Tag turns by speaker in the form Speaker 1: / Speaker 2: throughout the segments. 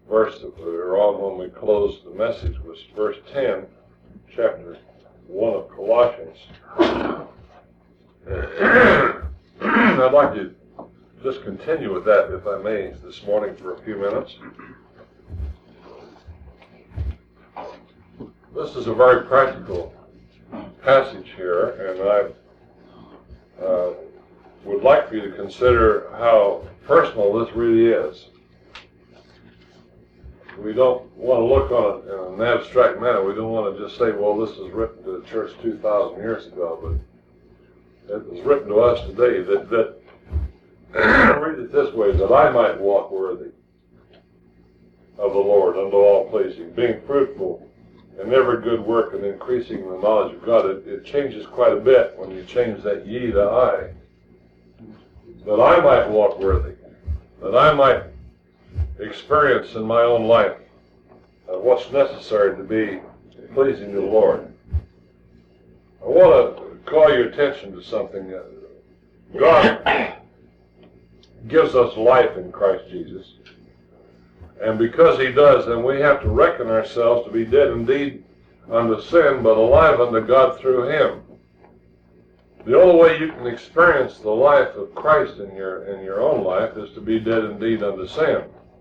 Speaker 1: verse that we were on when we closed the message was verse 10, chapter 1 of Colossians. I'd like to just continue with that, if I may, this morning for a few minutes. This is a very practical passage here, and I would like for you to consider how personal this really is. We don't want to look on it in an abstract manner. We don't want to just say, well, this was written to the church 2,000 years ago, but it was written to us today that read it this way, that I might walk worthy of the Lord unto all pleasing, being fruitful in every good work and increasing in the knowledge of God. It changes quite a bit when you change that ye to I. That I might walk worthy, that I might experience in my own life what's necessary to be pleasing to the Lord. I want to call your attention to something. God gives us life in Christ Jesus. And because he does, then we have to reckon ourselves to be dead indeed unto sin, but alive unto God through him. The only way you can experience the life of Christ in your own life is to be dead indeed unto sin.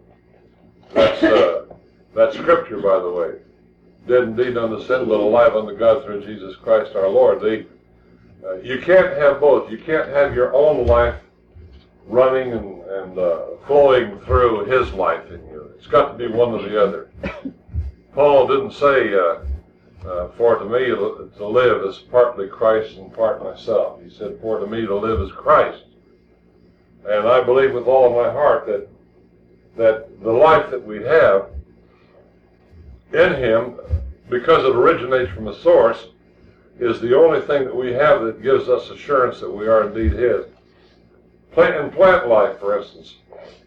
Speaker 1: That's scripture, by the way. Dead indeed unto sin, but alive unto God through Jesus Christ our Lord. You can't have both. You can't have your own life running and flowing through his life in you. It's got to be one or the other. Paul didn't say, for to me to live is partly Christ and part myself. He said, for to me to live is Christ. And I believe with all of my heart that the life that we have in him, because it originates from a source, is the only thing that we have that gives us assurance that we are indeed his. In plant life, for instance,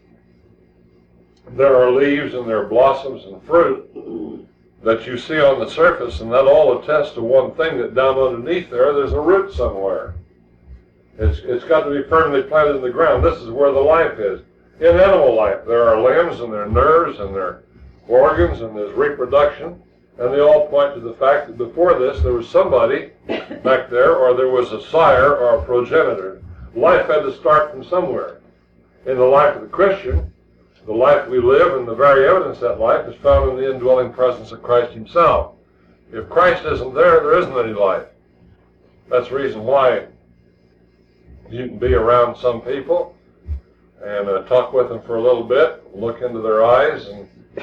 Speaker 1: there are leaves and there are blossoms and fruit that you see on the surface, and that all attests to one thing, that down underneath there's a root somewhere. It's got to be firmly planted in the ground. This is where the life is. In animal life, there are limbs and there are nerves and there are organs and there's reproduction, and they all point to the fact that before this there was somebody back there, or there was a sire or a progenitor. Life had to start from somewhere. In the life of the Christian, the life we live and the very evidence of that life is found in the indwelling presence of Christ himself. If Christ isn't there, there isn't any life. That's the reason why you can be around some people and talk with them for a little bit, look into their eyes and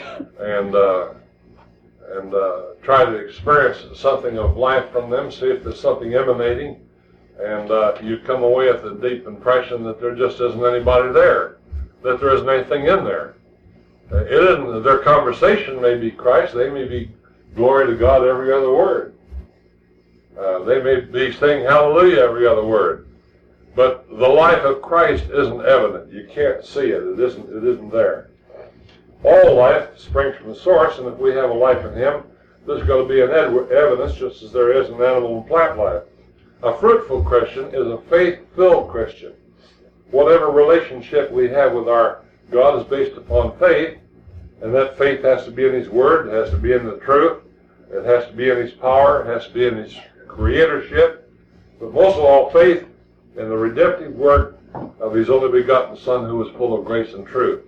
Speaker 1: try to experience something of life from them, see if there's something emanating, and you come away with a deep impression that there just isn't anybody there, that there isn't anything in there. It isn't, their conversation may be Christ, they may be glory to God every other word. They may be saying hallelujah every other word. But the life of Christ isn't evident. You can't see it. It isn't there. All life springs from the source, and if we have a life in him, there's going to be an evidence just as there is in animal and plant life. A fruitful Christian is a faith-filled Christian. Whatever relationship we have with our God is based upon faith, and that faith has to be in his word, it has to be in the truth, it has to be in his power, it has to be in his creatorship, but most of all, faith in the redemptive work of his only begotten Son, who is full of grace and truth.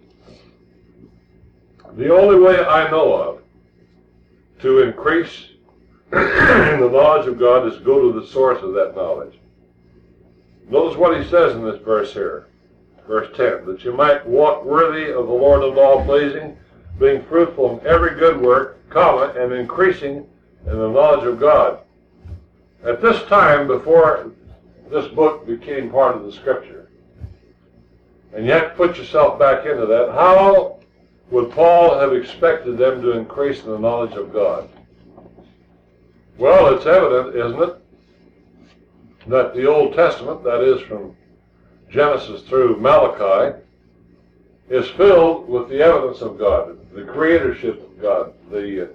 Speaker 1: The only way I know of to increase in the knowledge of God is go to the source of that knowledge. Notice what he says in this verse here, verse 10, that you might walk worthy of the Lord unto all pleasing, being fruitful in every good work, and increasing in the knowledge of God. At this time, before this book became part of the Scripture, and you have to put yourself back into that, how would Paul have expected them to increase in the knowledge of God? Well, it's evident, isn't it, that the Old Testament, that is from Genesis through Malachi, is filled with the evidence of God, the creatorship of God, the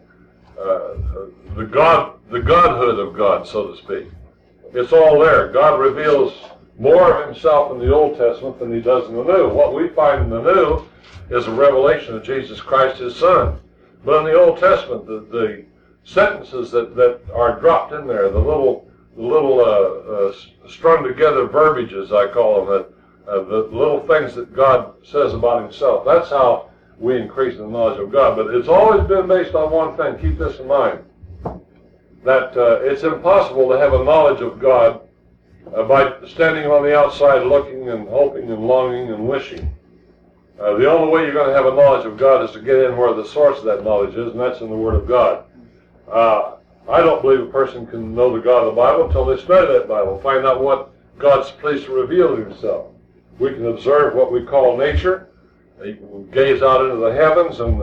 Speaker 1: godhood of God, so to speak. It's all there. God reveals more of himself in the Old Testament than he does in the New. What we find in the New is a revelation of Jesus Christ, his Son. But in the Old Testament, the sentences that are dropped in there, the little strung together verbiages, I call them, the little things that God says about himself, that's how we increase the knowledge of God. But it's always been based on one thing. Keep this in mind, that it's impossible to have a knowledge of God by standing on the outside looking and hoping and longing and wishing. The only way you're going to have a knowledge of God is to get in where the source of that knowledge is, and that's in the Word of God. I don't believe a person can know the God of the Bible until they study that Bible, find out what God's pleased to reveal to himself. We can observe what we call nature, gaze out into the heavens and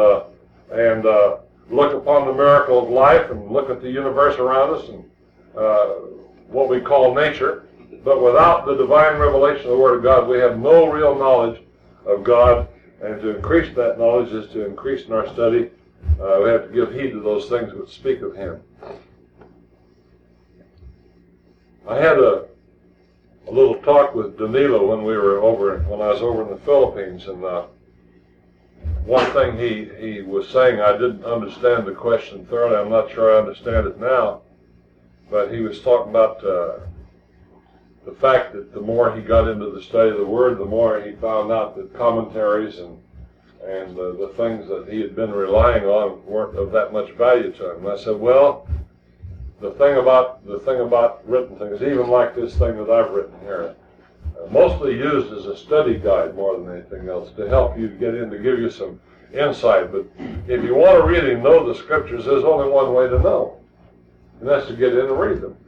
Speaker 1: look upon the miracle of life and look at the universe around us and what we call nature. But without the divine revelation of the Word of God, we have no real knowledge of God, and to increase that knowledge is to increase in our study. We have to give heed to those things which speak of him. I had a little talk with Danilo when I was over in the Philippines, and one thing he was saying, I didn't understand the question thoroughly. I'm not sure I understand it now, but he was talking about the fact that the more he got into the study of the Word, the more he found out that commentaries and the things that he had been relying on weren't of that much value to him. And I said, well, the thing about written things, even like this thing that I've written here, mostly used as a study guide more than anything else to help you get in, to give you some insight. But if you want to really know the Scriptures, there's only one way to know, and that's to get in and read them.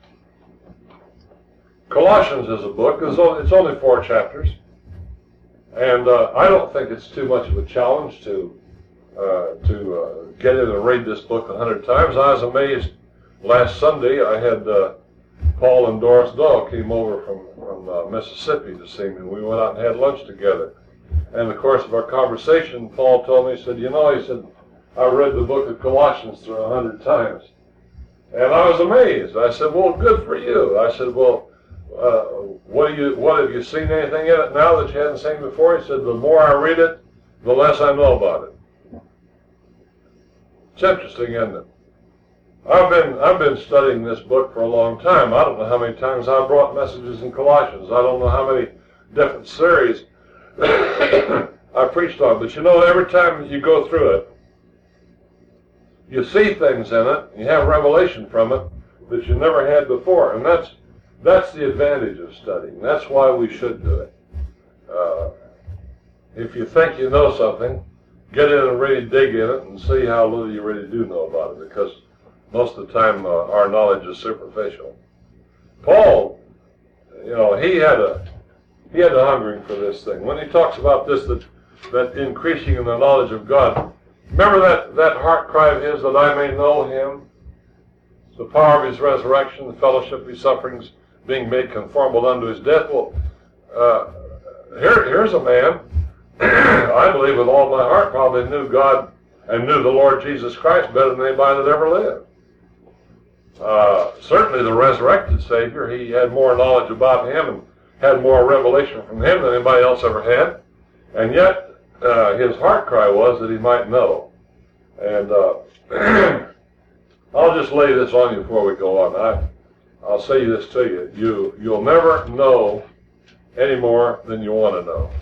Speaker 1: Colossians is a book. It's only 4 chapters. And I don't think it's too much of a challenge to get in and read this book 100 times. I was amazed last Sunday. I had Paul and Doris Dahl came over from Mississippi to see me, and we went out and had lunch together. And in the course of our conversation, Paul told me, he said, I read the book of Colossians through 100 times. And I was amazed. I said, well, good for you. I said, well, what have you seen anything in it now that you hadn't seen before? He said, the more I read it, the less I know about it. It's interesting, isn't it? I've been studying this book for a long time. I don't know how many times I've brought messages in Colossians. I don't know how many different series I preached on. But every time you go through it, you see things in it, you have revelation from it that you never had before. And that's the advantage of studying. That's why we should do it. If you think you know something, get in and really dig in it and see how little you really do know about it, because most of the time our knowledge is superficial. Paul, he had a hungering for this thing. When he talks about this, that increasing in the knowledge of God, remember that heart cry of his, that I may know him, the power of his resurrection, the fellowship of his sufferings, being made conformable unto his death. Well, here's a man, I believe with all my heart, probably knew God and knew the Lord Jesus Christ better than anybody that ever lived. Certainly the resurrected Savior, he had more knowledge about him and had more revelation from him than anybody else ever had. And yet, his heart cry was that he might know. And I'll just lay this on you before we go on. I'll say this to you. You'll never know any more than you want to know.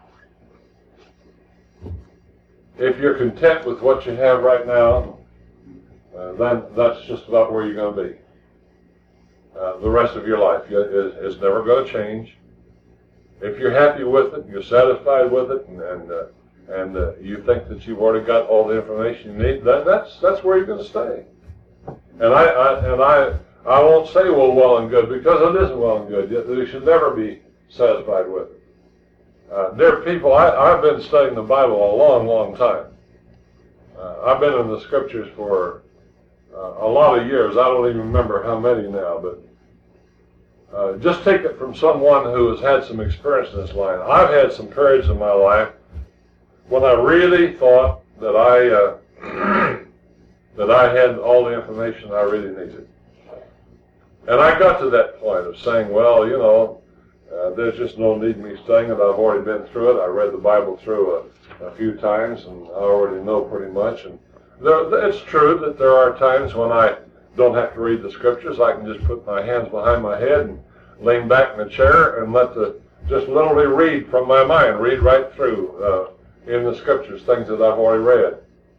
Speaker 1: If you're content with what you have right now, then that's just about where you're going to be. The rest of your life is never going to change. If you're happy with it, you're satisfied with it, and you think that you've already got all the information you need, then that's where you're going to stay. And I won't say well and good, because it isn't well and good. You should never be satisfied with it. Dear people, I've been studying the Bible a long, long time. I've been in the Scriptures for a lot of years. I don't even remember how many now, but just take it from someone who has had some experience in this line. I've had some periods in my life when I really thought that I had all the information I really needed. And I got to that point of saying, well, there's just no need in me studying it. I've already been through it. I read the Bible through a few times, and I already know pretty much. And it's true that there are times when I don't have to read the Scriptures. I can just put my hands behind my head and lean back in the chair and just literally read from my mind, read right through in the Scriptures, things that I've already read.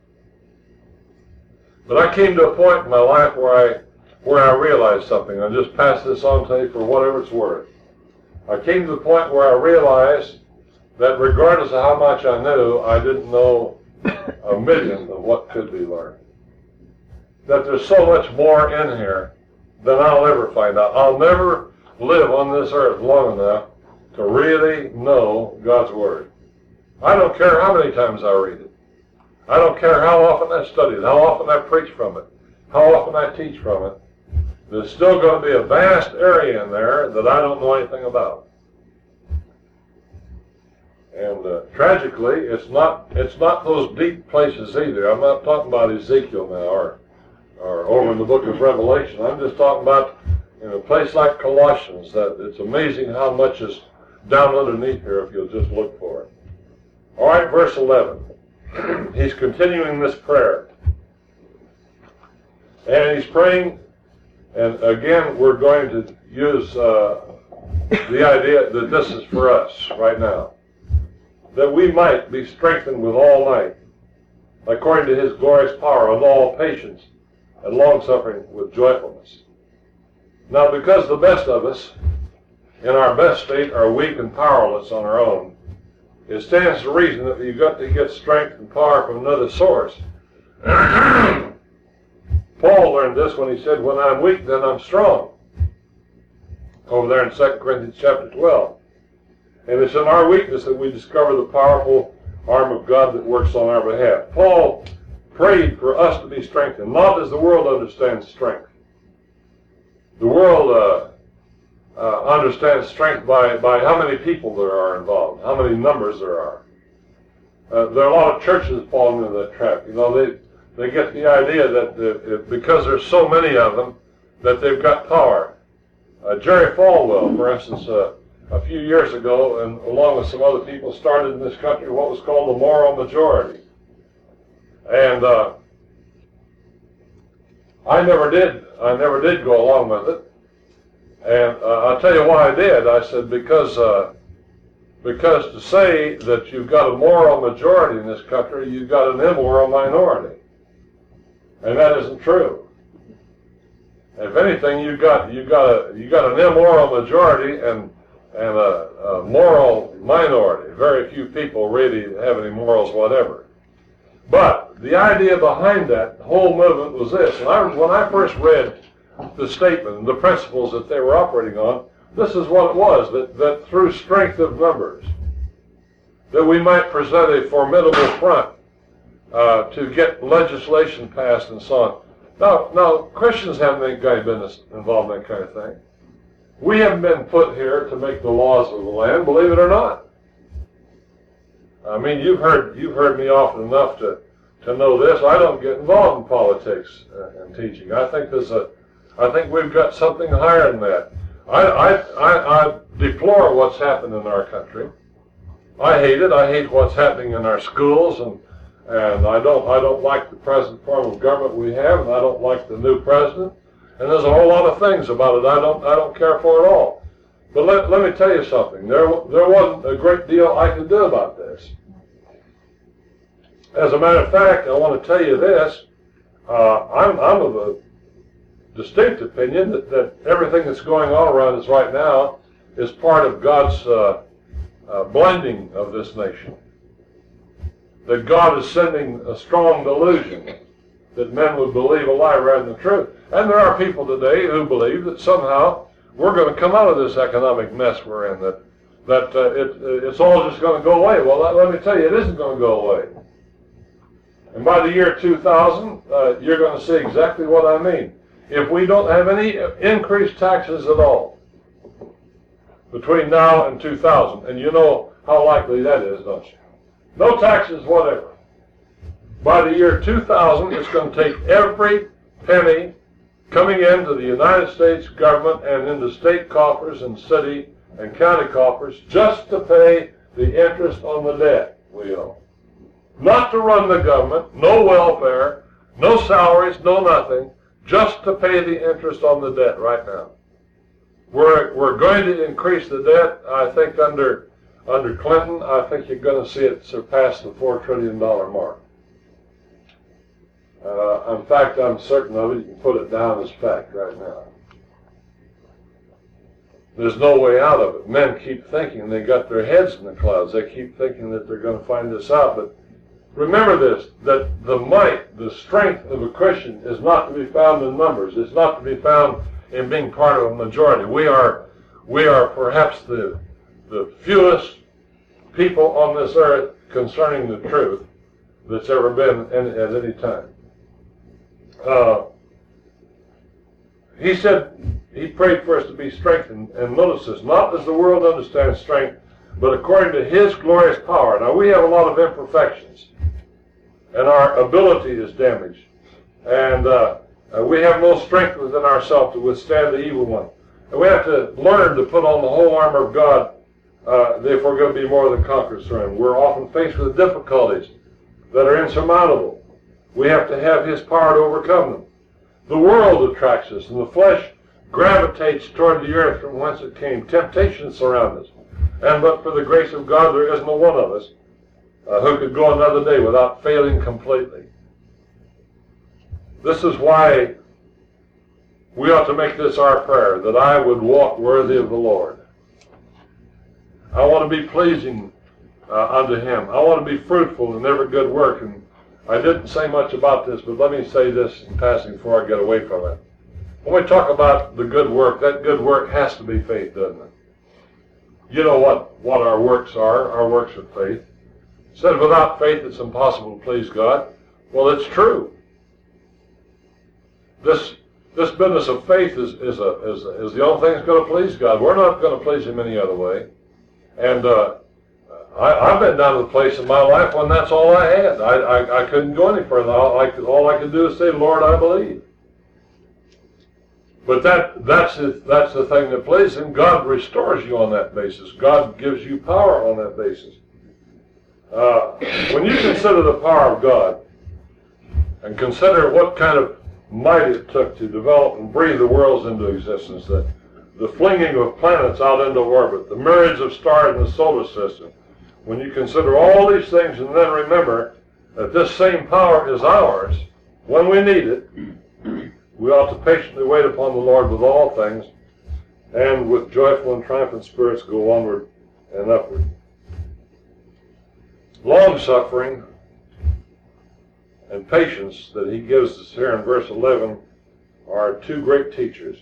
Speaker 1: But I came to a point in my life where I realized something. I'll just pass this on to you for whatever it's worth. I came to the point where I realized that regardless of how much I knew, I didn't know a million of what could be learned. That there's so much more in here than I'll ever find out. I'll never live on this earth long enough to really know God's Word. I don't care how many times I read it. I don't care how often I study it, how often I preach from it, how often I teach from it. There's still going to be a vast area in there that I don't know anything about. And tragically, it's not those deep places either. I'm not talking about Ezekiel now or over in the book of Revelation. I'm just talking about in a place like Colossians, that it's amazing how much is down underneath here if you'll just look for it. All right, verse 11. He's continuing this prayer. And he's praying, and again, we're going to use the idea that this is for us right now. That we might be strengthened with all might, according to his glorious power, of all patience and long-suffering with joyfulness. Now, because the best of us, in our best state, are weak and powerless on our own, it stands to reason that you've got to get strength and power from another source. Paul learned this when he said, when I'm weak, then I'm strong. Over there in 2 Corinthians chapter 12. And it's in our weakness that we discover the powerful arm of God that works on our behalf. Paul prayed for us to be strengthened, not as the world understands strength. The world understands strength by how many people there are involved, how many numbers there are. There are a lot of churches falling into that trap. They get the idea that because there's so many of them, that they've got power. Jerry Falwell, for instance, a few years ago, and along with some other people, started in this country what was called the moral majority. And I never did go along with it. And I'll tell you why I did. I said because to say that you've got a moral majority in this country, you've got an immoral minority, and that isn't true. If anything, you've got an immoral majority and a moral minority. Very few people really have any morals whatever. But the idea behind that whole movement was this. And when I first read the statement and the principles that they were operating on, this is what it was, that through strength of numbers, that we might present a formidable front to get legislation passed and so on. Now, Christians haven't any kind of business involved in that kind of thing. We haven't been put here to make the laws of the land, believe it or not. I mean, you've heard me often enough to know this. I don't get involved in politics and teaching. I think we've got something higher than that. I deplore what's happened in our country. I hate it. I hate what's happening in our schools, and I don't like the present form of government we have, and I don't like the new president. And there's a whole lot of things about it I don't care for at all. But let me tell you something. There wasn't a great deal I could do about this. As a matter of fact, I want to tell you this. I'm of a distinct opinion that everything that's going on around us right now is part of God's blending of this nation. That God is sending a strong delusion that men would believe a lie rather than the truth. And there are people today who believe that somehow we're going to come out of this economic mess we're in, that it's all just going to go away. Well, let me tell you, it isn't going to go away. And by the year 2000, you're going to see exactly what I mean. If we don't have any increased taxes at all between now and 2000, and you know how likely that is, don't you? No taxes whatever. By the year 2000, it's going to take every penny coming into the United States government and into state coffers and city and county coffers just to pay the interest on the debt we owe. Not to run the government, no welfare, no salaries, no nothing, just to pay the interest on the debt right now. We're going to increase the debt. I think under Clinton, I think you're going to see it surpass the $4 trillion mark. In fact, I'm certain of it. You can put it down as fact right now. There's no way out of it. Men keep thinking they got their heads in the clouds. They keep thinking that they're going to find this out. But remember this, that the might, the strength of a Christian is not to be found in numbers. It's not to be found in being part of a majority. We are perhaps the fewest people on this earth concerning the truth that's ever been at any time. He said he prayed for us to be strengthened, and notice this, not as the world understands strength, but according to his glorious power. Now, we have a lot of imperfections, and our ability is damaged, and we have no strength within ourselves to withstand the evil one. And we have to learn to put on the whole armor of God if we're going to be more than conquerors through him. We're often faced with difficulties that are insurmountable. We have to have his power to overcome them. The world attracts us, and the flesh gravitates toward the earth from whence it came. Temptations surround us. And but for the grace of God, there isn't one of us who could go another day without failing completely. This is why we ought to make this our prayer, that I would walk worthy of the Lord. I want to be pleasing unto him. I want to be fruitful in every good work. And I didn't say much about this, but let me say this in passing before I get away from it. When we talk about the good work, that good work has to be faith, doesn't it? You know what our works are. Our works are faith. It said without faith it's impossible to please God. Well, it's true. This business of faith is the only thing that's going to please God. We're not going to please him any other way. And I've been down to the place in my life when that's all I had. I couldn't go any further. All I could do is say, Lord, I believe. But that's the thing that pleases him. God restores you on that basis. God gives you power on that basis. When you consider the power of God and consider what kind of might it took to develop and breathe the worlds into existence, the flinging of planets out into orbit, the myriads of stars in the solar system, when you consider all these things and then remember that this same power is ours when we need it, we ought to patiently wait upon the Lord with all things, and with joyful and triumphant spirits go onward and upward. Long-suffering and patience that he gives us here in verse 11 are two great teachers.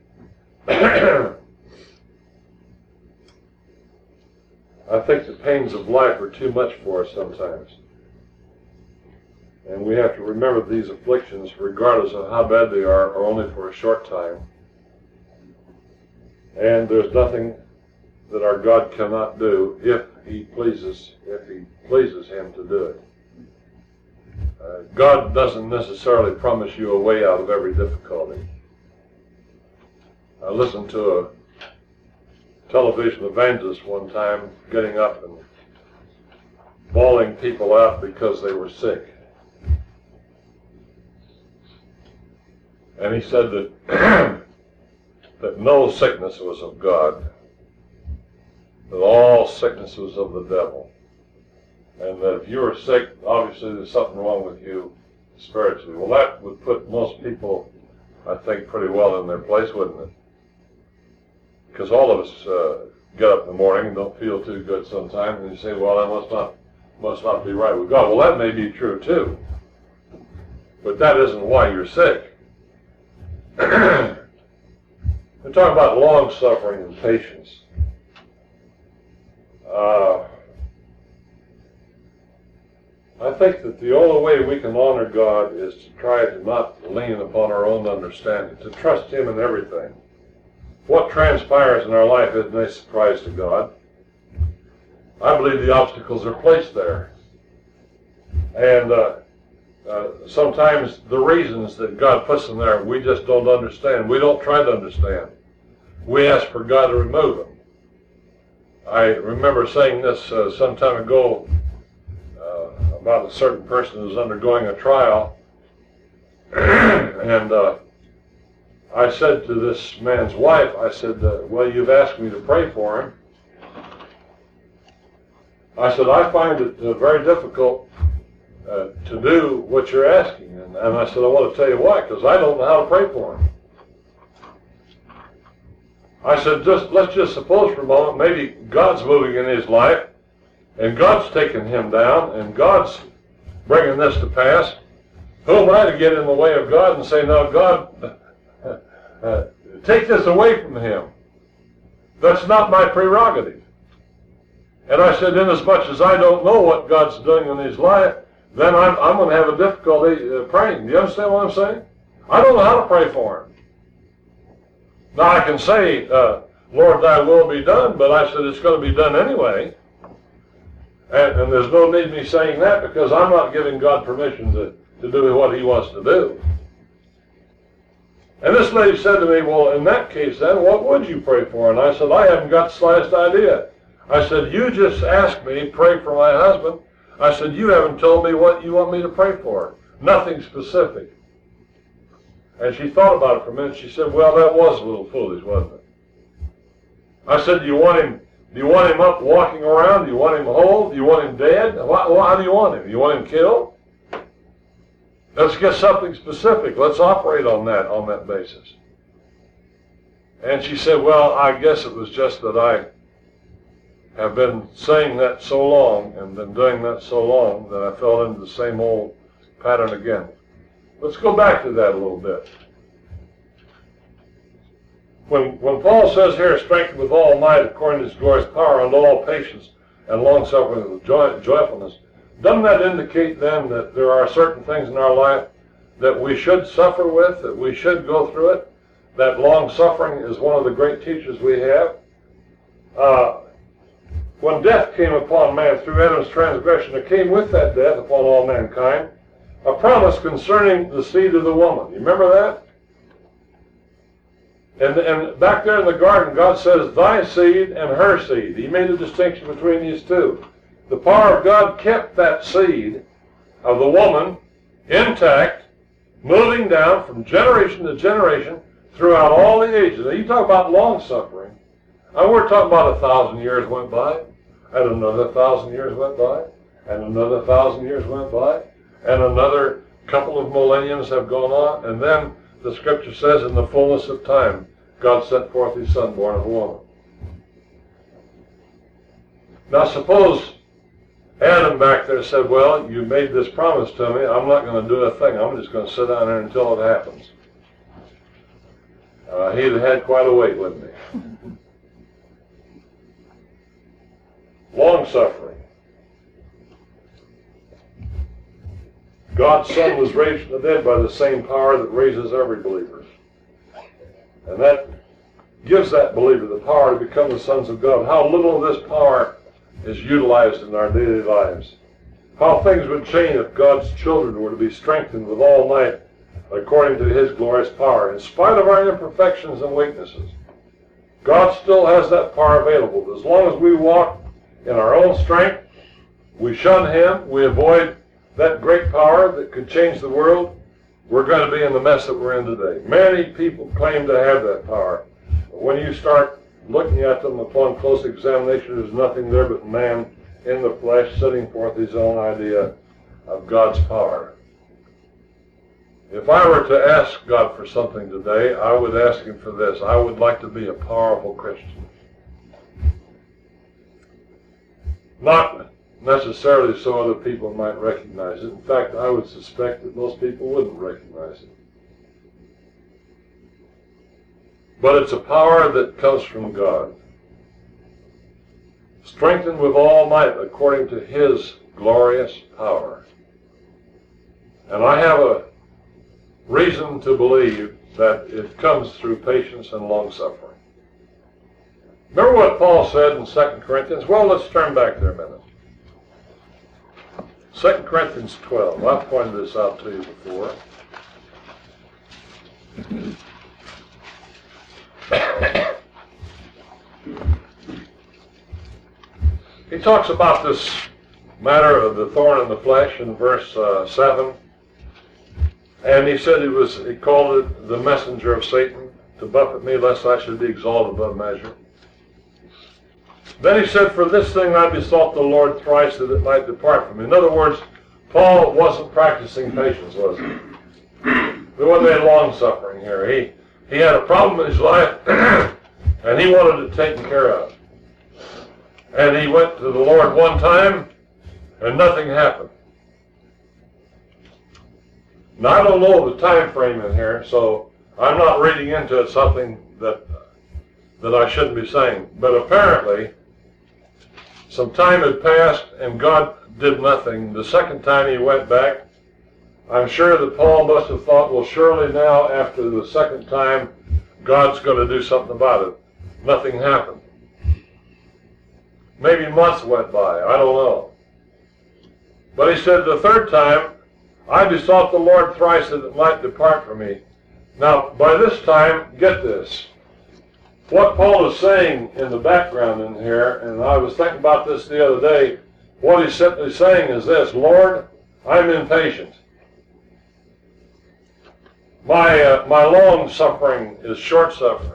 Speaker 1: I think the pains of life are too much for us sometimes. And we have to remember these afflictions, regardless of how bad they are only for a short time. And there's nothing that our God cannot do if he pleases him to do it. God doesn't necessarily promise you a way out of every difficulty. I listened to a television evangelist one time getting up and bawling people out because they were sick. And he said that that no sickness was of God, that all sickness was of the devil. And that if you were sick, obviously there's something wrong with you spiritually. Well, that would put most people, I think, pretty well in their place, wouldn't it? Because all of us get up in the morning and don't feel too good sometimes, and you say, well, that must not be right with God. Well, that may be true too, but that isn't why you're sick. We're talking about long-suffering and patience. I think that the only way we can honor God is to try to not lean upon our own understanding, to trust him in everything. What transpires in our life isn't a surprise to God. I believe the obstacles are placed there. And sometimes the reasons that God puts in there, we just don't understand. We don't try to understand. We ask for God to remove them. I remember saying this some time ago about a certain person who's undergoing a trial, and I said to this man's wife, I said, well, you've asked me to pray for him. I said, I find it very difficult to do what you're asking. And I said, I want to tell you why, because I don't know how to pray for him. I said, let's just suppose for a moment, maybe God's moving in his life, and God's taking him down, and God's bringing this to pass. Who am I to get in the way of God and say, no, God, take this away from him? That's not my prerogative. And I said, inasmuch as I don't know what God's doing in his life, then I'm going to have a difficulty praying. Do you understand what I'm saying? I don't know how to pray for him. Now I can say, Lord, thy will be done, but I said it's going to be done anyway. And there's no need me saying that, because I'm not giving God permission to do what he wants to do. And this lady said to me, well, in that case then, what would you pray for? And I said, I haven't got the slightest idea. I said, you just asked me to pray for my husband. I said, you haven't told me what you want me to pray for. Nothing specific. And she thought about it for a minute. She said, well, that was a little foolish, wasn't it? I said, do you want him up walking around? Do you want him whole? Do you want him dead? How do you want him? Do you want him killed? Let's get something specific. Let's operate on that basis. And she said, well, I guess it was just that I have been saying that so long and been doing that so long that I fell into the same old pattern again. Let's go back to that a little bit. When Paul says here, strengthened with all might according to his glorious power unto all patience and long-suffering with joyfulness, doesn't that indicate then that there are certain things in our life that we should suffer with, that we should go through it? That long-suffering is one of the great teachers we have. When death came upon man through Adam's transgression, there came with that death upon all mankind a promise concerning the seed of the woman. You remember that? And back there in the garden, God says, thy seed and her seed. He made a distinction between these two. The power of God kept that seed of the woman intact, moving down from generation to generation throughout all the ages. Now, you talk about long-suffering. We're talking about 1,000 years went by, and another 1,000 years went by, and another 1,000 years went by, and another couple of millenniums have gone on, and then the scripture says, in the fullness of time, God sent forth his son born of a woman. Now suppose Adam back there said, well, you made this promise to me, I'm not going to do a thing, I'm just going to sit down there until it happens. He'd have had quite a wait, wouldn't he? Long-suffering. God's Son was raised from the dead by the same power that raises every believer. And that gives that believer the power to become the sons of God. How little of this power is utilized in our daily lives. How things would change if God's children were to be strengthened with all might according to his glorious power. In spite of our imperfections and weaknesses, God still has that power available. As long as we walk in our own strength, we shun him, we avoid that great power that could change the world, we're going to be in the mess that we're in today. Many people claim to have that power. But when you start looking at them upon close examination, there's nothing there but man in the flesh setting forth his own idea of God's power. If I were to ask God for something today, I would ask him for this. I would like to be a powerful Christian. Not necessarily so other people might recognize it. In fact, I would suspect that most people wouldn't recognize it. But it's a power that comes from God. Strengthened with all might according to his glorious power. And I have a reason to believe that it comes through patience and long-suffering. Remember what Paul said in 2 Corinthians? Well, let's turn back there a minute. 2 Corinthians 12. I've pointed this out to you before. He talks about this matter of the thorn in the flesh in verse 7. And he said he called it the messenger of Satan to buffet me, lest I should be exalted above measure. Then he said, for this thing I besought the Lord thrice that it might depart from me. In other words, Paul wasn't practicing patience, was he? There wasn't any long-suffering here. He had a problem in his life, and he wanted it taken care of. And he went to the Lord one time, and nothing happened. Now, I don't know the time frame in here, so I'm not reading into it something that I shouldn't be saying. But apparently, some time had passed, and God did nothing. The second time he went back, I'm sure that Paul must have thought, well, surely now, after the second time, God's going to do something about it. Nothing happened. Maybe months went by. I don't know. But he said, the third time, I besought the Lord thrice that it might depart from me. Now, by this time, get this. What Paul is saying in the background in here, and I was thinking about this the other day, what he's simply saying is this: Lord, I'm impatient. My long suffering is short suffering.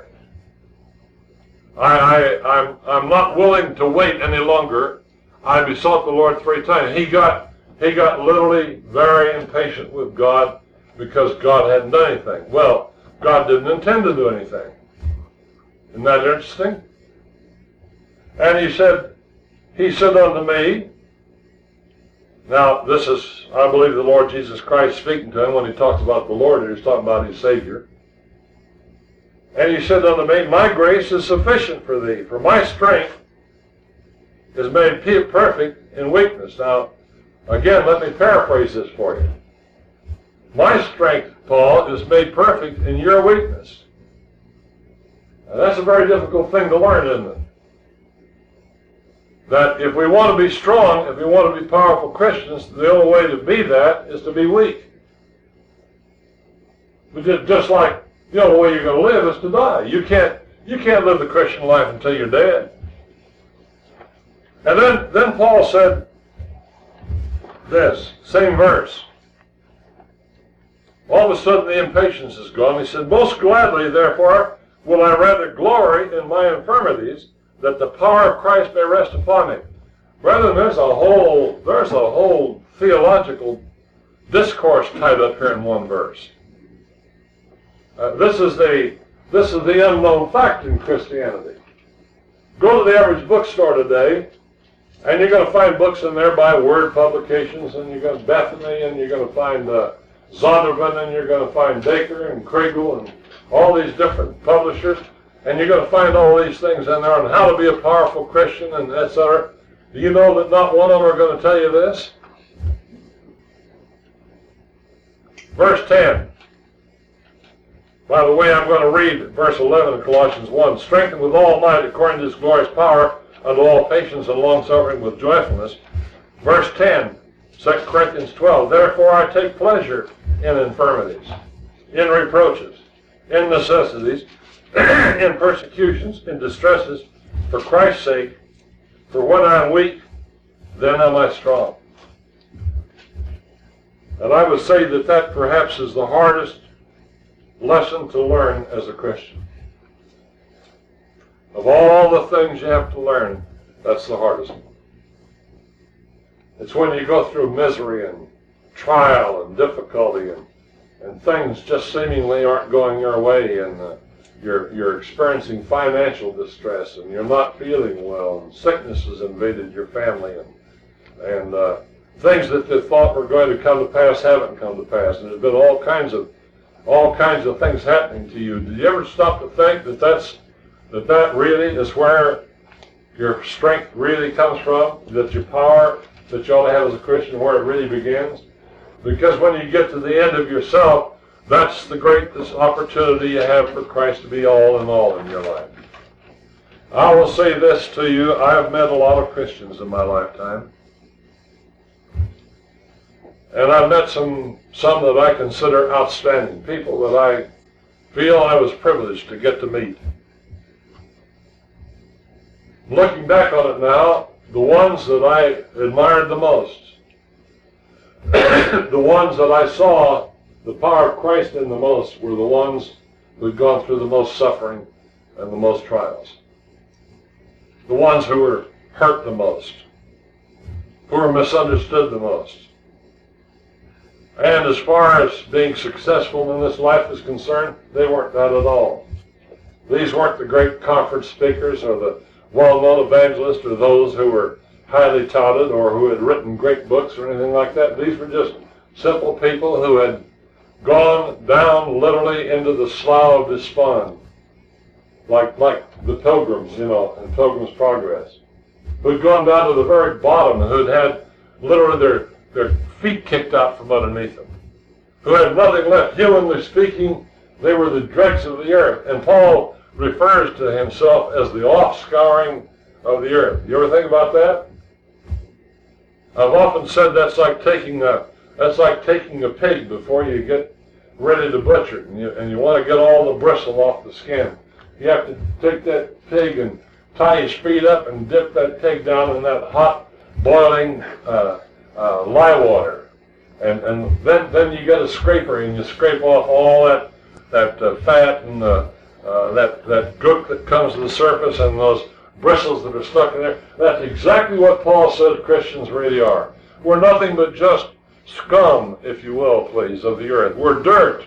Speaker 1: I'm not willing to wait any longer. I besought the Lord 3 times. He got literally very impatient with God because God hadn't done anything. Well, God didn't intend to do anything. Isn't that interesting? And he said unto me, now this is, I believe, the Lord Jesus Christ speaking to him when he talks about the Lord, he was talking about his Savior. And he said unto me, my grace is sufficient for thee, for my strength is made perfect in weakness. Now, again, let me paraphrase this for you. My strength, Paul, is made perfect in your weakness. Now, that's a very difficult thing to learn, isn't it? That if we want to be strong, if we want to be powerful Christians, the only way to be that is to be weak. But just like, the only way you're going to live is to die. You can't live the Christian life until you're dead. And then Paul said this, same verse. All of a sudden the impatience is gone. He said, most gladly, therefore, will I rather glory in my infirmities, that the power of Christ may rest upon me. Brethren, there's a whole theological discourse tied up here in one verse. This is the unknown fact in Christianity. Go to the average bookstore today, and you're going to find books in there by Word Publications, and you're going to Bethany, and you're going to find Zondervan, and you're going to find Baker and Kriegel, and all these different publishers, and you're going to find all these things in there on how to be a powerful Christian, and etc. Do you know that not one of them are going to tell you this? Verse 10. By the way, I'm going to read verse 11 of Colossians 1. Strengthened with all might according to his glorious power, unto all patience and long-suffering with joyfulness. Verse 10, 2 Corinthians 12. Therefore I take pleasure in infirmities, in reproaches, in necessities, in persecutions, in distresses, for Christ's sake. For when I am weak, then am I strong. And I would say that perhaps is the hardest lesson to learn as a Christian. Of all the things you have to learn, that's the hardest one. It's when you go through misery and trial and difficulty and things just seemingly aren't going your way, and you're experiencing financial distress, and you're not feeling well, and sickness has invaded your family, and things that they thought were going to come to pass haven't come to pass, and there's been all kinds of things happening to you. Did you ever stop to think that really is where your strength really comes from? That your power that you ought to have as a Christian, where it really begins? Because when you get to the end of yourself, that's the greatest opportunity you have for Christ to be all in your life. I will say this to you, I have met a lot of Christians in my lifetime. And I've met some that I consider outstanding, people that I feel I was privileged to get to meet. Looking back on it now, the ones that I admired the most, the ones that I saw the power of Christ in the most, were the ones who had gone through the most suffering and the most trials. The ones who were hurt the most, who were misunderstood the most. And as far as being successful in this life is concerned, they weren't that at all. These weren't the great conference speakers or the well-known evangelists or those who were highly touted or who had written great books or anything like that. These were just simple people who had gone down literally into the slough of despond, like the pilgrims, in Pilgrim's Progress, who had gone down to the very bottom and who had literally their feet kicked out from underneath them, who had nothing left. Humanly speaking, they were the dregs of the earth. And Paul refers to himself as the offscouring of the earth. You ever think about that? I've often said that's like taking a pig before you get ready to butcher it, and you want to get all the bristle off the skin. You have to take that pig and tie his feet up and dip that pig down in that hot, boiling lye water, and then you get a scraper and you scrape off all that fat and that gook that comes to the surface and those bristles that are stuck in there. That's exactly what Paul says Christians really are. We're nothing but just scum, if you will, please, of the earth. We're dirt.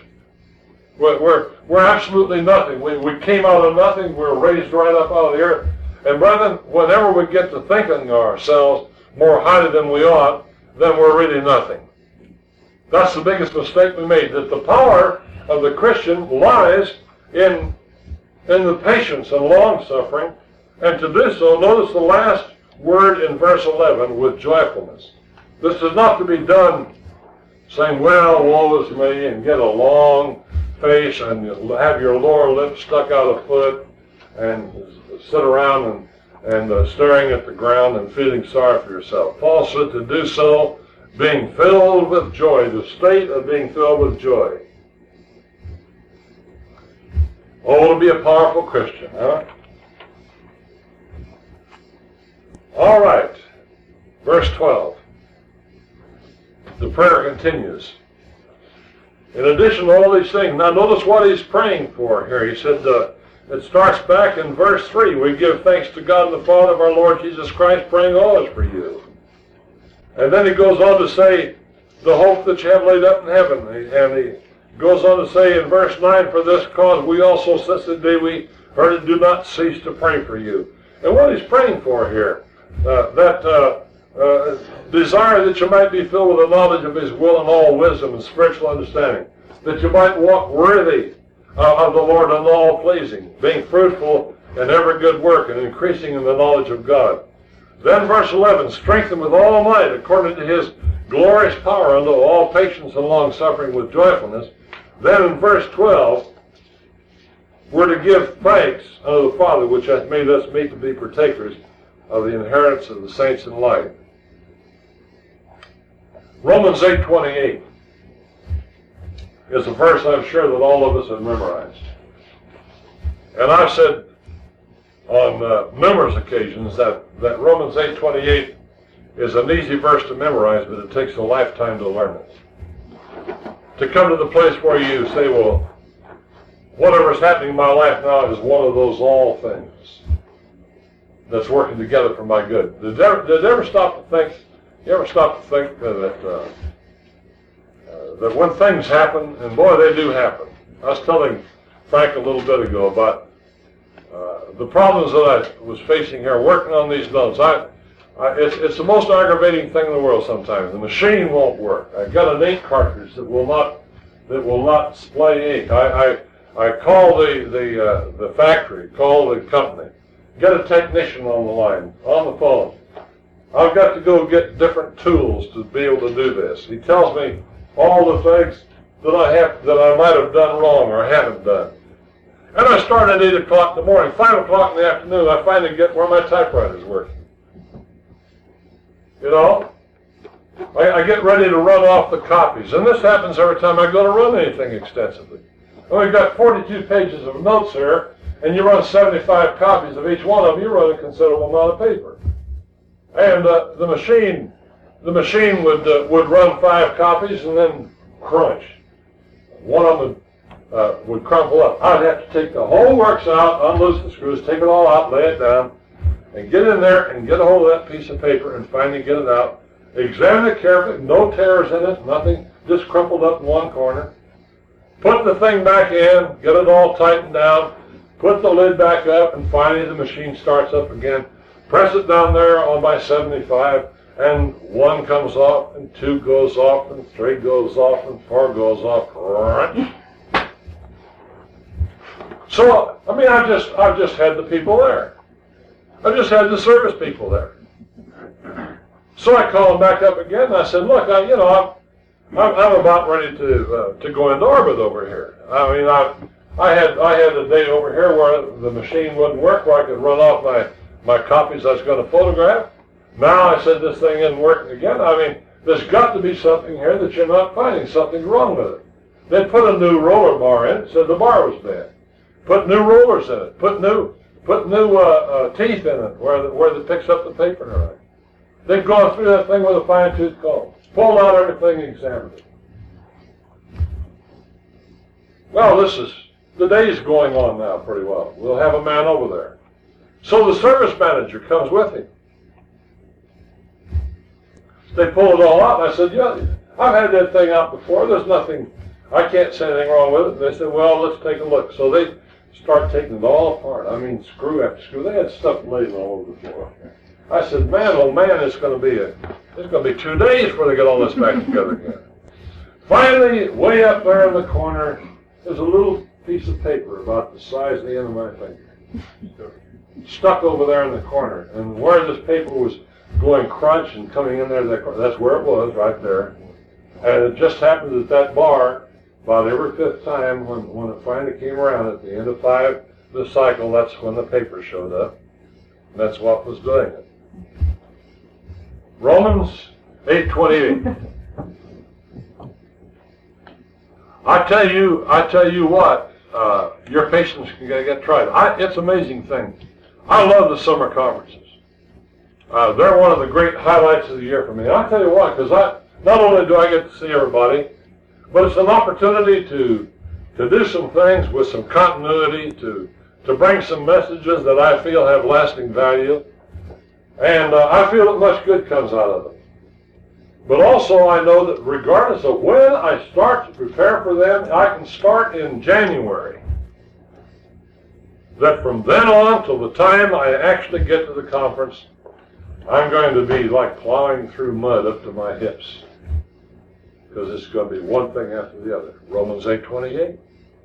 Speaker 1: We're absolutely nothing. We came out of nothing. We're raised right up out of the earth. And brethren, whenever we get to thinking of ourselves more highly than we ought, then we're really nothing. That's the biggest mistake we made, that the power of the Christian lies in the patience and long-suffering, and to do so, notice the last word in verse 11, with joyfulness. This is not to be done saying, well, woe is me, and get a long face and have your lower lip stuck out a foot and sit around and staring at the ground and feeling sorry for yourself. Paul said to do so being filled with joy, the state of being filled with joy. Oh, to be a powerful Christian, huh? All right, verse 12. The prayer continues. In addition to all these things, now notice what he's praying for here. He said, it starts back in verse 3. We give thanks to God the Father of our Lord Jesus Christ, praying always for you. And then he goes on to say, the hope that you have laid up in heaven. And he goes on to say in verse 9, for this cause we also, since the day we heard it, do not cease to pray for you. And what he's praying for here, desire that you might be filled with the knowledge of his will and all wisdom and spiritual understanding, that you might walk worthy of the Lord and all pleasing, being fruitful in every good work and increasing in the knowledge of God. Then verse 11, strengthened with all might according to his glorious power unto all patience and long suffering with joyfulness. Then in verse 12, we're to give thanks unto the Father which hath made us meet to be partakers of the inheritance of the saints in light. Romans 8:28 is a verse I'm sure that all of us have memorized. And I've said on numerous occasions that Romans 8:28 is an easy verse to memorize, but it takes a lifetime to learn it. To come to the place where you say, well, whatever's happening in my life now is one of those all things that's working together for my good. Did you ever stop to think? You ever stop to think that when things happen, and boy, they do happen. I was telling Frank a little bit ago about the problems that I was facing here working on these notes. It's the most aggravating thing in the world sometimes. The machine won't work. I've got an ink cartridge that will not splay ink. I call the factory, call the company, get a technician on the line, on the phone. I've got to go get different tools to be able to do this. He tells me all the things that I might have done wrong or haven't done. And I start at 8 o'clock in the morning. 5 o'clock in the afternoon, I finally get where my typewriter's working. You know? I get ready to run off the copies, and this happens every time I go to run anything extensively. And we've got 42 pages of notes here, and you run 75 copies of each one of them, you run a considerable amount of paper. And the machine would run 5 copies and then crunch. One of them would crumple up. I'd have to take the whole works out, unloose the screws, take it all out, lay it down, and get in there and get a hold of that piece of paper and finally get it out. Examine it carefully, no tears in it, nothing, just crumpled up in one corner. Put the thing back in, get it all tightened down, put the lid back up, and finally the machine starts up again. Press it down there on my 75, and 1 comes off, and 2 goes off, and 3 goes off, and 4 goes off. So, I mean, I've just had the people there. I just had the service people there. So I called them back up again, and I said, look, I'm about ready to go into orbit over here. I mean, I had a day over here where the machine wouldn't work, where I could run off my copies I was going to photograph. Now I said this thing isn't working again. I mean, there's got to be something here that you're not finding. Something's wrong with it. They put a new roller bar in, said the bar was bad. Put new rollers in it. Put new teeth in it where it picks up the paper and everything. They've gone through that thing with a fine-tooth comb. Pulled out everything and examined it. Well, the day's going on now pretty well. We'll have a man over there. So the service manager comes with him. They pull it all out, and I said, yeah, I've had that thing out before. There's nothing, I can't say anything wrong with it. And they said, well, let's take a look. So they start taking it all apart. I mean, screw after screw. They had stuff laid all over the floor. I said, man, oh man, it's going to be 2 days before they get all this back together again. Finally, way up there in the corner, there's a little piece of paper about the size of the end of my finger, stuck over there in the corner. And where this paper was going crunch and coming in there, that's where it was, right there. And it just happened that bar, about every 5th time, when it finally came around at the end of 5, the cycle, that's when the paper showed up. And that's what was doing it. Romans 8:28. I tell you what, your patience can get tried. It's an amazing thing. I love the summer conferences. They're one of the great highlights of the year for me. I'll tell you what, because not only do I get to see everybody, but it's an opportunity to do some things with some continuity, to bring some messages that I feel have lasting value. And I feel that much good comes out of it. But also I know that regardless of when I start to prepare for them, I can start in January. That from then on till the time I actually get to the conference, I'm going to be like plowing through mud up to my hips. Because it's going to be one thing after the other. Romans 8:28.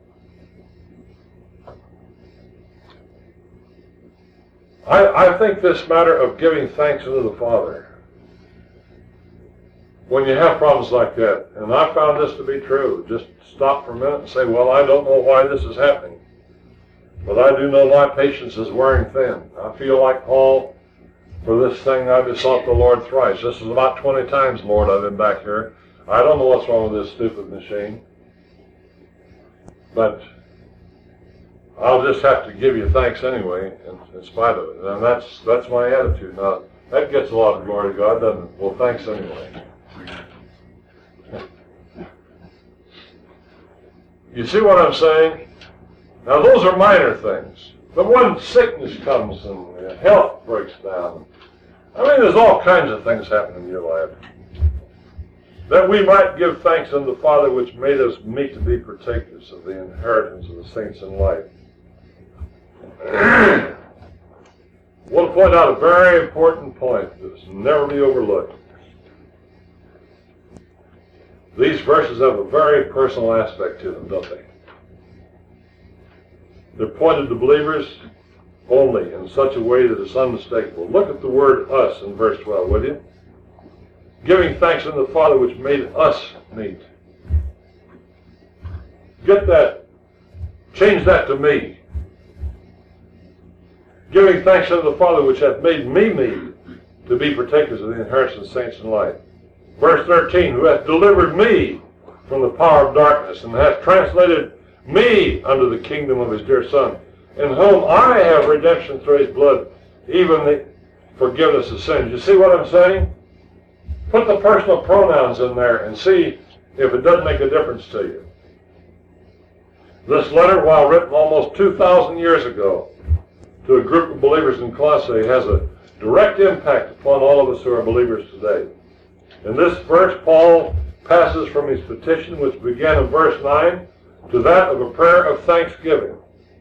Speaker 1: I think this matter of giving thanks unto the Father, when you have problems like that, and I found this to be true, just stop for a minute and say, well, I don't know why this is happening, but I do know my patience is wearing thin. I feel like Paul, for this thing I besought the Lord thrice. This is about 20 times, Lord, I've been back here. I don't know what's wrong with this stupid machine, but I'll just have to give you thanks anyway, in spite of it. And that's my attitude. Now, that gets a lot of glory to God, doesn't it? Well, thanks anyway. You see what I'm saying? Now, those are minor things. But when sickness comes and health breaks down, I mean, there's all kinds of things happen in your life. That we might give thanks unto the Father which made us meet to be partakers of the inheritance of the saints in light. I want to point out a very important point that's never be overlooked. These verses have a very personal aspect to them, don't they? They're pointed to believers only in such a way that it's unmistakable. Look at the word us in verse 12, will you? Giving thanks unto the Father which made us meet. Get that. Change that to me. Giving thanks unto the Father which hath made me meet to be partakers of the inheritance of saints in light. Verse 13, who hath delivered me from the power of darkness, and hath translated me unto the kingdom of his dear Son, in whom I have redemption through his blood, even the forgiveness of sins. You see what I'm saying? Put the personal pronouns in there and see if it doesn't make a difference to you. This letter, while written almost 2,000 years ago to a group of believers in Colossae, has a direct impact upon all of us who are believers today. In this verse, Paul passes from his petition, which began in verse 9, to that of a prayer of thanksgiving.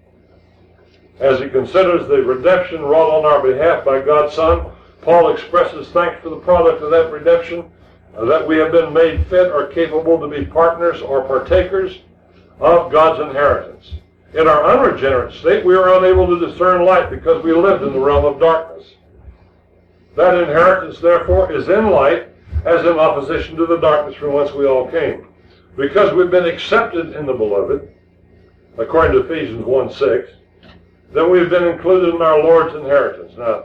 Speaker 1: As he considers the redemption wrought on our behalf by God's Son, Paul expresses thanks for the product of that redemption, that we have been made fit or capable to be partners or partakers of God's inheritance. In our unregenerate state, we are unable to discern light because we lived in the realm of darkness. That inheritance, therefore, is in light, as in opposition to the darkness from whence we all came. Because we've been accepted in the Beloved, according to Ephesians 1:6, then we've been included in our Lord's inheritance. Now,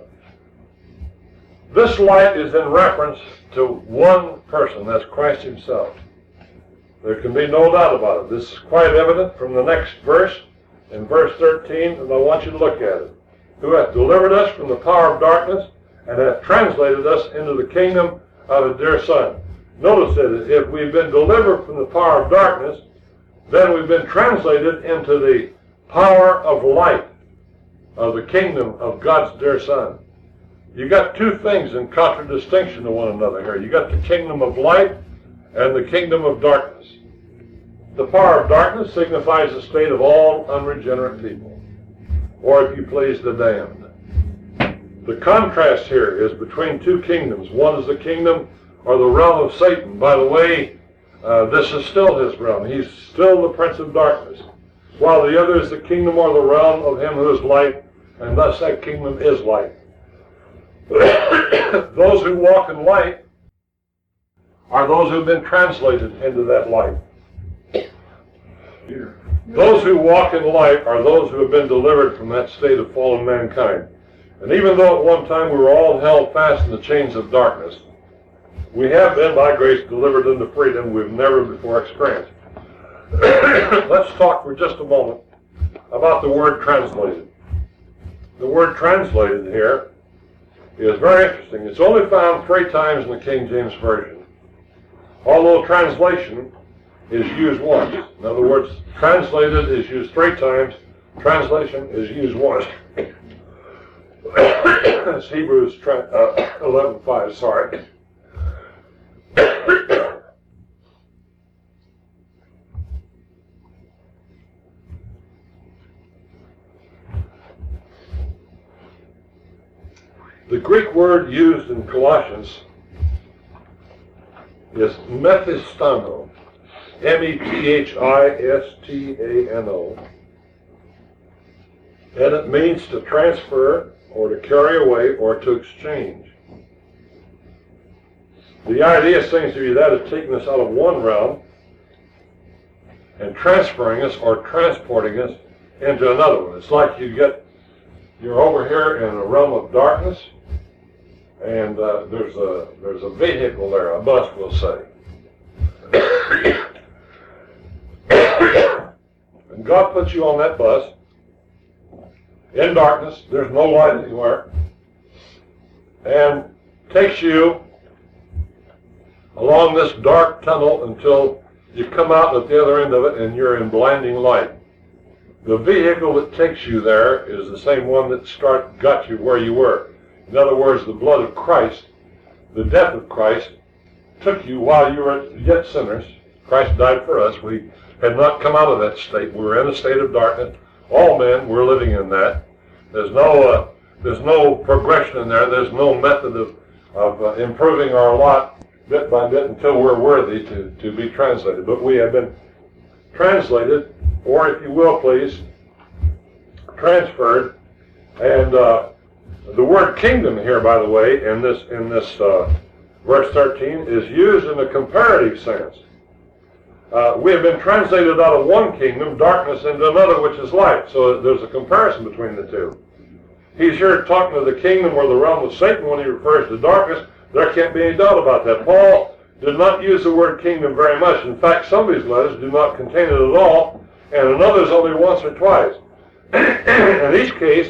Speaker 1: this light is in reference to one person, that's Christ himself. There can be no doubt about it. This is quite evident from the next verse, in verse 13, and I want you to look at it. Who hath delivered us from the power of darkness, and hath translated us into the kingdom of his dear Son. Notice that if we've been delivered from the power of darkness, then we've been translated into the power of light, of the kingdom of God's dear Son. You got two things in contradistinction to one another here. You got the kingdom of light and the kingdom of darkness. The power of darkness signifies the state of all unregenerate people, or if you please, the damned. The contrast here is between two kingdoms. One is the kingdom or the realm of Satan. By the way, this is still his realm. He's still the prince of darkness. While the other is the kingdom or the realm of him who is light, and thus that kingdom is light. Those who walk in light are those who have been translated into that light. Those who walk in light are those who have been delivered from that state of fallen mankind. And even though at one time we were all held fast in the chains of darkness, we have been, by grace, delivered into freedom we've never before experienced. Let's talk for just a moment about the word translated. The word translated here is very interesting. It's only found 3 times in the King James Version, although translation is used once. In other words, translated is used 3 times, translation is used once. It's Hebrews 11:5, sorry. The Greek word used in Colossians is methistano, M-E-T-H-I-S-T-A-N-O, and it means to transfer or to carry away or to exchange. The idea seems to be that of taking us out of one realm and transferring us or transporting us into another one. It's like you're over here in a realm of darkness, and there's a vehicle there, a bus, we'll say. And God puts you on that bus in darkness, there's no light anywhere, and takes you along this dark tunnel until you come out at the other end of it and you're in blinding light. The vehicle that takes you there is the same one that got you where you were. In other words, the blood of Christ, the death of Christ, took you while you were yet sinners. Christ died for us. We had not come out of that state. We were in a state of darkness. All men were living in that. There's no progression in there. There's no method of improving our lot bit by bit until we're worthy to be translated. But we have been translated, or if you will please, transferred. And the word kingdom here, by the way, in this verse 13, is used in a comparative sense. We have been translated out of one kingdom, darkness, into another, which is light. So there's a comparison between the two. He's here talking of the kingdom or the realm of Satan when he refers to darkness. There can't be any doubt about that. Paul did not use the word kingdom very much. In fact, some of his letters do not contain it at all, and in others only once or twice. In each case,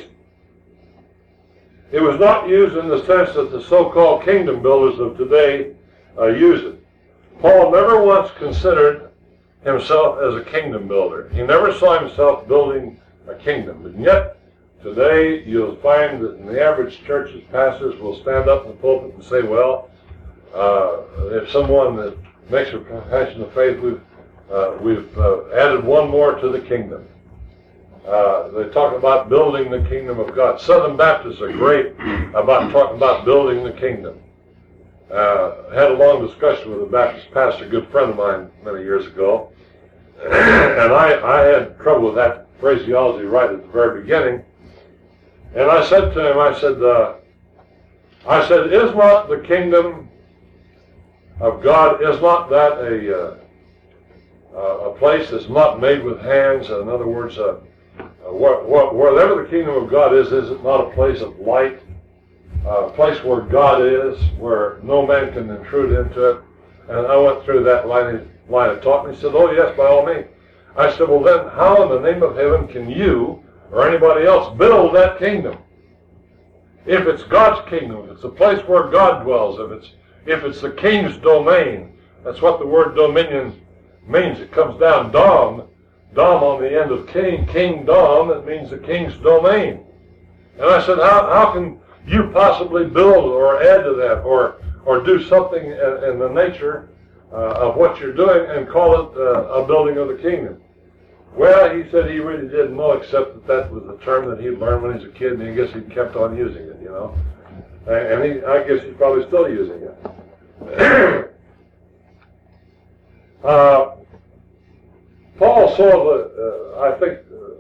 Speaker 1: it was not used in the sense that the so-called kingdom builders of today use it. Paul never once considered himself as a kingdom builder. He never saw himself building a kingdom. And yet, today, you'll find that in the average church's pastors will stand up in the pulpit and say, well, if someone that makes a profession of faith, we've added one more to the kingdom. They talk about building the kingdom of God. Southern Baptists are great about talking about building the kingdom. I had a long discussion with a Baptist pastor, a good friend of mine, many years ago, and I had trouble with that phraseology right at the very beginning. And I said to him, I said, is not the kingdom of God, is not that a place that's not made with hands? In other words, wherever the kingdom of God is it not a place of light, a place where God is, where no man can intrude into it? And I went through that line of talk, and he said, oh yes, by all means. I said, well then, how in the name of heaven can you or anybody else build that kingdom? If it's God's kingdom, if it's a place where God dwells, if it's the king's domain, that's what the word dominion means. It comes down, dom on the end of king, kingdom, it means the king's domain. And I said, how can you possibly build or add to that or do something in the nature of what you're doing and call it a building of the kingdom? Well, he said he really didn't know, except that was a term that he'd learned when he was a kid, and I guess he kept on using it, you know. And I guess he's probably still using it. Paul saw I think,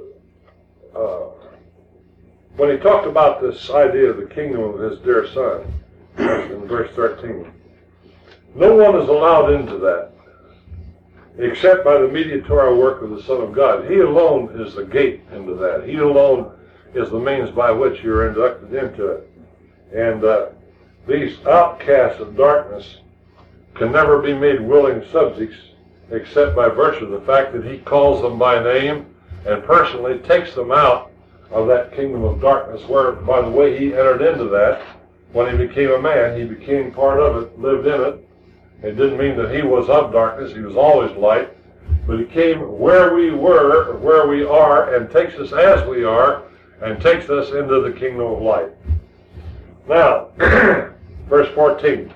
Speaker 1: when he talked about this idea of the kingdom of his dear son, in verse 13, no one is allowed into that except by the mediatorial work of the Son of God. He alone is the gate into that. He alone is the means by which you're inducted into it. And these outcasts of darkness can never be made willing subjects except by virtue of the fact that he calls them by name and personally takes them out of that kingdom of darkness, where, by the way, he entered into that when he became a man. He became part of it, lived in it. It didn't mean that he was of darkness. He was always light. But he came where we were, where we are, and takes us as we are, and takes us into the kingdom of light. Now, verse 14.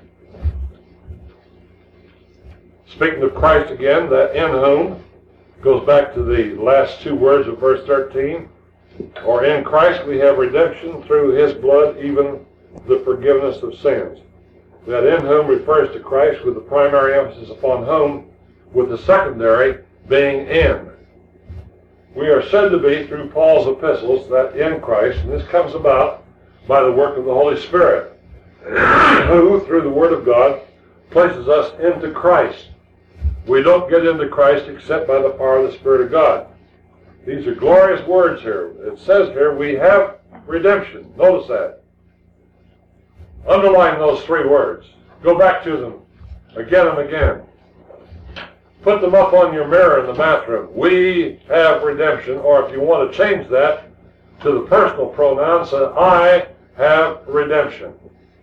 Speaker 1: Speaking of Christ again, that in whom goes back to the last two words of verse 13. Or in Christ we have redemption through his blood, even the forgiveness of sins. That in whom refers to Christ with the primary emphasis upon whom, with the secondary being in. We are said to be, through Paul's epistles, that in Christ, and this comes about by the work of the Holy Spirit, who, through the Word of God, places us into Christ. We don't get into Christ except by the power of the Spirit of God. These are glorious words here. It says here, we have redemption. Notice that. Underline those three words. Go back to them again and again. Put them up on your mirror in the bathroom. We have redemption. Or if you want to change that to the personal pronoun, say, I have redemption.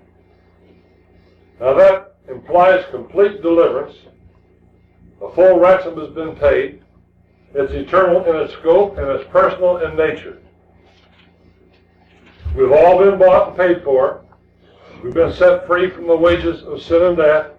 Speaker 1: Now that implies complete deliverance. The full ransom has been paid. It's eternal in its scope, and it's personal in nature. We've all been bought and paid for. We've been set free from the wages of sin and death.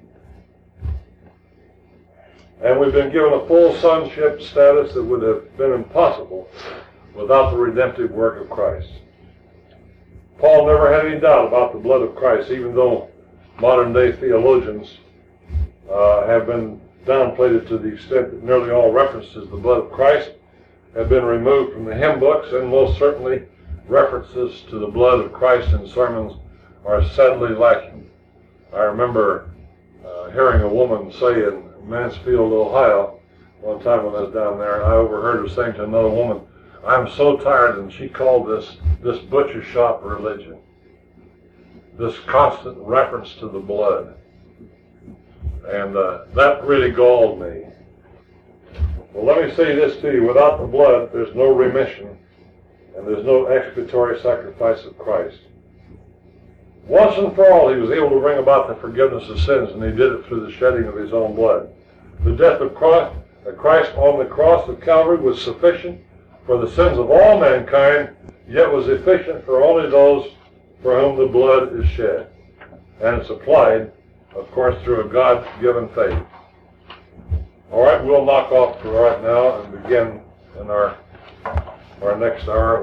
Speaker 1: And we've been given a full sonship status that would have been impossible without the redemptive work of Christ. Paul never had any doubt about the blood of Christ, even though modern-day theologians have been downplayed it to the extent that nearly all references to the blood of Christ have been removed from the hymn books, and most certainly references to the blood of Christ in sermons are sadly lacking. I remember hearing a woman say in Mansfield, Ohio, one time when I was down there, and I overheard her saying to another woman, I'm so tired, and she called this butcher shop religion. This constant reference to the blood. And that really galled me. Well, let me say this to you. Without the blood, there's no remission, and there's no expiatory sacrifice of Christ. Once and for all, he was able to bring about the forgiveness of sins, and he did it through the shedding of his own blood. The death of Christ on the cross of Calvary was sufficient for the sins of all mankind, yet was efficient for only those for whom the blood is shed. And it's applied, of course, through a God-given faith. All right, we'll knock off for right now and begin in our next hour.